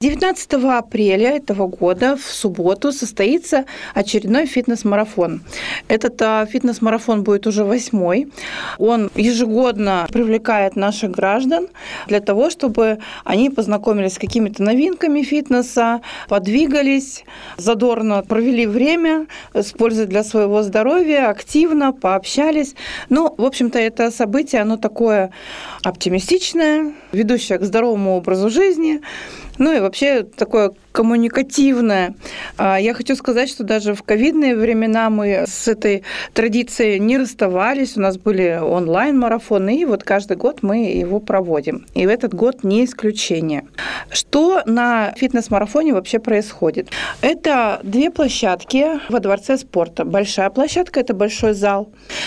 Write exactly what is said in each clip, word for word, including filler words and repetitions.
девятнадцатого апреля этого года в субботу состоится очередной фитнес-марафон. Этот а, фитнес-марафон будет уже восьмой. Он ежегодно привлекает наших граждан для того, чтобы они познакомились с какими-то новинками фитнеса, подвигались, задорно провели время с пользой для своего здоровья, активно пообщались. Ну, в общем-то, это событие, оно такое оптимистичное, ведущее к здоровому образу жизни. Ну и вообще такое коммуникативное. Я хочу сказать, что даже в ковидные времена мы с этой традицией не расставались. У нас были онлайн-марафоны, и вот каждый год мы его проводим. И в этот год не исключение. Что на фитнес-марафоне вообще происходит? Это две площадки во Дворце спорта. Большая площадка – это большой зал,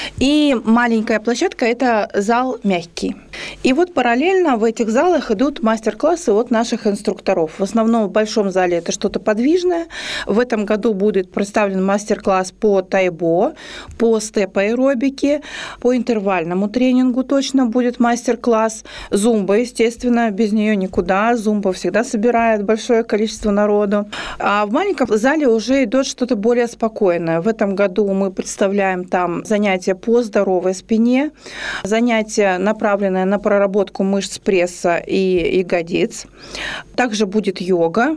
и маленькая площадка – это зал мягкий. И вот параллельно в этих залах идут мастер-классы от наших инструкторов. В основном в большом зале это что-то подвижное. В этом году будет представлен мастер-класс по тайбо, по степ-аэробике, по интервальному тренингу точно будет мастер-класс. Зумба, естественно, без нее никуда. Зумба всегда собирает большое количество народу. А в маленьком зале уже идет что-то более спокойное. В этом году мы представляем там занятия по здоровой спине, занятия, направленные на проработку мышц пресса и ягодиц. Также будет йога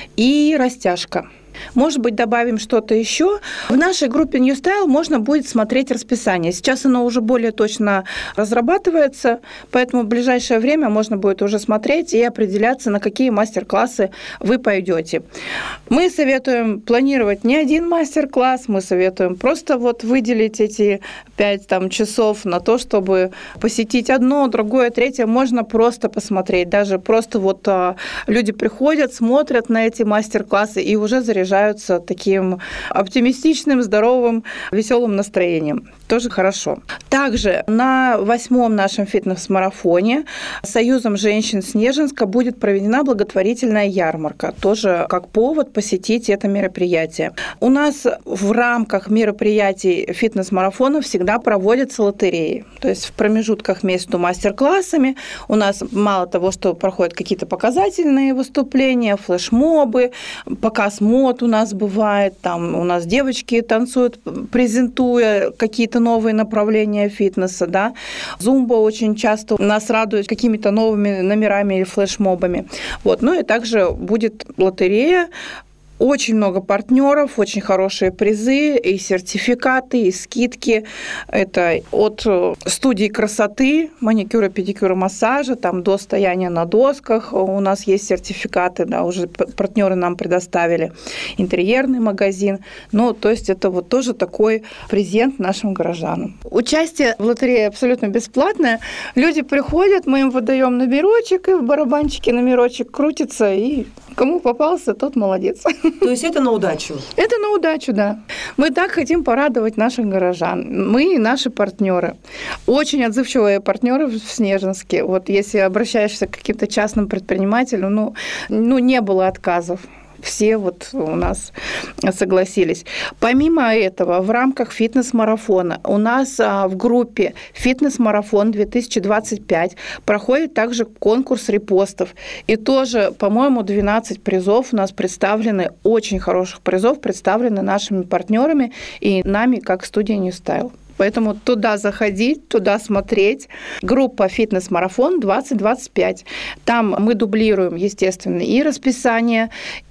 и растяжка. Может быть, добавим что-то еще. В нашей группе New Style можно будет смотреть расписание. Сейчас оно уже более точно разрабатывается, поэтому в ближайшее время можно будет уже смотреть и определяться, на какие мастер-классы вы пойдете. Мы советуем планировать не один мастер-класс, мы советуем просто вот выделить эти пять там, часов на то, чтобы посетить одно, другое, третье. Можно просто посмотреть. Даже просто вот а, люди приходят, смотрят на эти мастер-классы и уже заряжаются заряжаются таким оптимистичным, здоровым, веселым настроением. Тоже хорошо. Также на восьмом нашем фитнес-марафоне Союзом женщин Снежинска будет проведена благотворительная ярмарка. Тоже как повод посетить это мероприятие. У нас в рамках мероприятий фитнес-марафона всегда проводятся лотереи. То есть в промежутках между мастер-классами у нас мало того, что проходят какие-то показательные выступления, флешмобы, показ мод у нас бывает, там у нас девочки танцуют, презентуя какие-то новые направления фитнеса, да. Зумба очень часто нас радует какими-то новыми номерами или флешмобами. Вот. Ну и также будет лотерея. Очень много партнеров, очень хорошие призы, и сертификаты, и скидки. Это от студии красоты, маникюра, педикюра, массажа, там до стояния на досках. У нас есть сертификаты, да, уже партнеры нам предоставили. Интерьерный магазин. Ну, то есть это вот тоже такой презент нашим горожанам. Участие в лотерее абсолютно бесплатное. Люди приходят, мы им выдаем номерочек, и в барабанчике номерочек крутится, и кому попался, тот молодец. То есть это на удачу? Это на удачу, да. Мы так хотим порадовать наших горожан. Мы и наши партнеры. Очень отзывчивые партнеры в Снежинске. Вот если обращаешься к каким-то частным предпринимателям, ну, ну не было отказов. Все вот у нас согласились. Помимо этого, в рамках фитнес-марафона у нас в группе «Фитнес-марафон две тысячи двадцать пять» проходит также конкурс репостов. И тоже, по-моему, двенадцать призов у нас представлены, очень хороших призов, представлены нашими партнерами и нами, как студия New Style. Поэтому туда заходить, туда смотреть. Группа «Фитнес-марафон двадцать двадцать пять». Там мы дублируем, естественно, и расписание,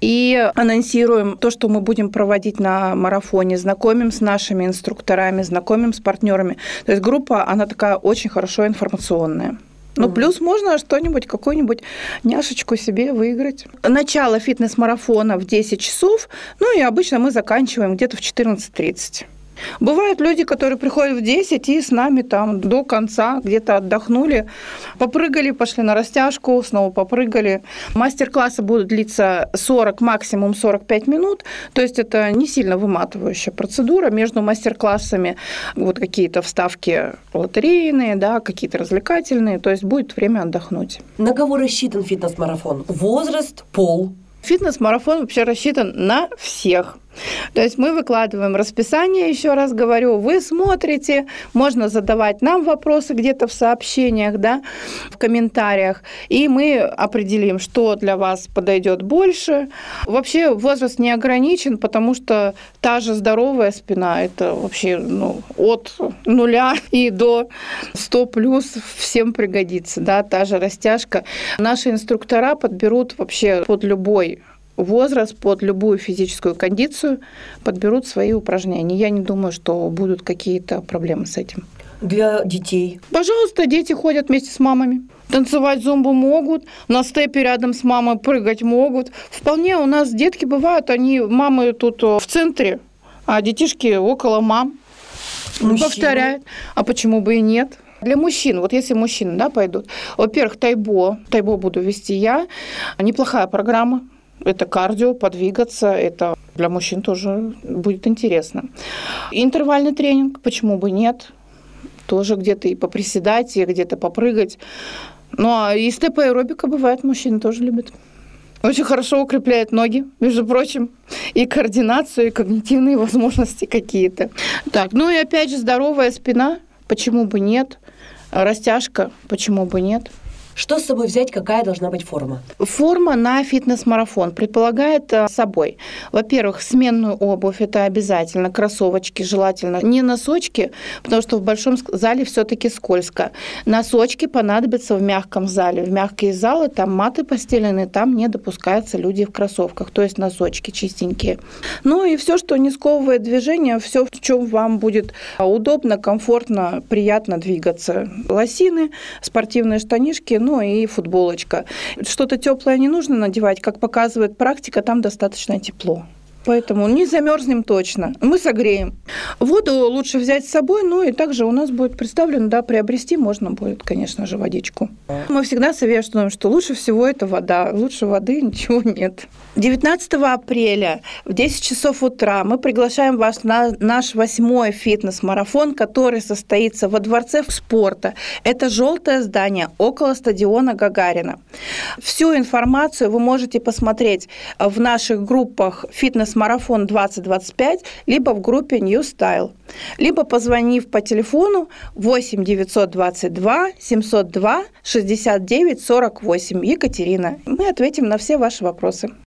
и анонсируем то, что мы будем проводить на марафоне, знакомим с нашими инструкторами, знакомим с партнерами. То есть группа, она такая очень хорошо информационная. Ну, угу. Плюс можно что-нибудь, какую-нибудь няшечку себе выиграть. Начало фитнес-марафона в десять часов, ну и обычно мы заканчиваем где-то в четырнадцать тридцать. Бывают люди, которые приходят в десять и с нами там до конца где-то отдохнули, попрыгали, пошли на растяжку, снова попрыгали. Мастер-классы будут длиться сорок, максимум сорок пять минут, то есть это не сильно выматывающая процедура. Между мастер-классами вот какие-то вставки лотерейные, да, какие-то развлекательные, то есть будет время отдохнуть. На кого рассчитан фитнес-марафон? Возраст, пол? Фитнес-марафон вообще рассчитан на всех. То есть мы выкладываем расписание, еще раз говорю, вы смотрите, можно задавать нам вопросы где-то в сообщениях, да, в комментариях, и мы определим, что для вас подойдет больше. Вообще возраст не ограничен, потому что та же здоровая спина, это вообще ну, от нуля и до сто плюс всем пригодится, да, та же растяжка. Наши инструктора подберут вообще под любой возраст, под любую физическую кондицию, подберут свои упражнения. Я не думаю, что будут какие-то проблемы с этим. Для детей? Пожалуйста, дети ходят вместе с мамами. Танцевать зумбу могут, на степе рядом с мамой прыгать могут. Вполне у нас детки бывают, они, мамы тут в центре, а детишки около мам. Мужчины. Повторяют. А почему бы и нет? Для мужчин, вот если мужчины, да, пойдут, во-первых, тайбо, тайбо буду вести я, неплохая программа. Это кардио, подвигаться, это для мужчин тоже будет интересно. Интервальный тренинг, почему бы нет? Тоже где-то и поприседать, и где-то попрыгать. Ну, а и степ-аэробика бывает, мужчины тоже любят. Очень хорошо укрепляет ноги, между прочим, и координацию, и когнитивные возможности какие-то. Так, ну и опять же здоровая спина, почему бы нет? Растяжка, почему бы нет? Что с собой взять, какая должна быть форма? Форма на фитнес-марафон предполагает собой, во-первых, сменную обувь, это обязательно, кроссовочки желательно, не носочки, потому что в большом зале все-таки скользко. Носочки понадобятся в мягком зале. В мягкие залы, там маты постелены, там не допускаются люди в кроссовках, то есть носочки чистенькие. Ну и все, что не сковывает движение, все, в чем вам будет удобно, комфортно, приятно двигаться. Лосины, спортивные штанишки, ну и футболочка. Что-то теплое не нужно надевать, как показывает практика, там достаточно тепло. Поэтому не замерзнем точно. Мы согреем. Воду лучше взять с собой, ну и также у нас будет представлено, да, приобрести можно будет, конечно же, водичку. Мы всегда советуем, что лучше всего это вода. Лучше воды ничего нет. девятнадцатого апреля в десять часов утра мы приглашаем вас на наш восьмой фитнес-марафон, который состоится во Дворце спорта. Это желтое здание около стадиона Гагарина. Всю информацию вы можете посмотреть в наших группах «Фитнес марафон двадцать двадцать пять», либо в группе New Style, либо позвонив по телефону восемь девятьсот двадцать два семьсот два шестьдесят девять сорок восемь. Екатерина, мы ответим на все ваши вопросы.